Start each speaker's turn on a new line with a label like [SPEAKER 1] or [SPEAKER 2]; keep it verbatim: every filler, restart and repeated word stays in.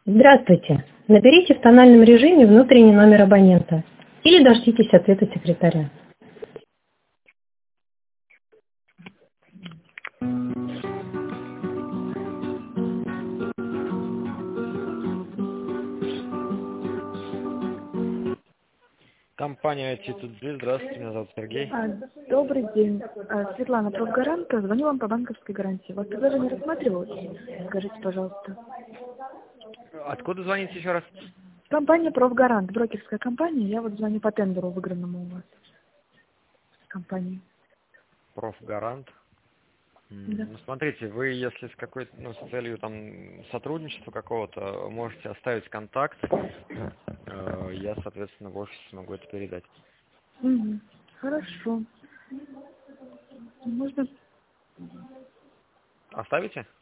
[SPEAKER 1] Здравствуйте. Наберите в тональном режиме внутренний номер абонента или дождитесь ответа секретаря.
[SPEAKER 2] Компания ай ти тут здесь. Здравствуйте, меня зовут Сергей.
[SPEAKER 3] А, Добрый день. А, Светлана, профгарант. Звоню вам по банковской гарантии. У вас предложение рассматривалось? Скажите, пожалуйста.
[SPEAKER 2] Откуда звоните еще раз?
[SPEAKER 3] Компания профгарант, брокерская компания. Я вот звоню по тендеру выигранному у вас. Компании.
[SPEAKER 2] Профгарант.
[SPEAKER 3] Да.
[SPEAKER 2] Ну, смотрите, вы, если с какой-то, ну, с целью там сотрудничества какого-то, можете оставить контакт. Э, Я, соответственно, в офисе смогу это передать.
[SPEAKER 3] Угу. Хорошо. Можно?
[SPEAKER 2] Оставите?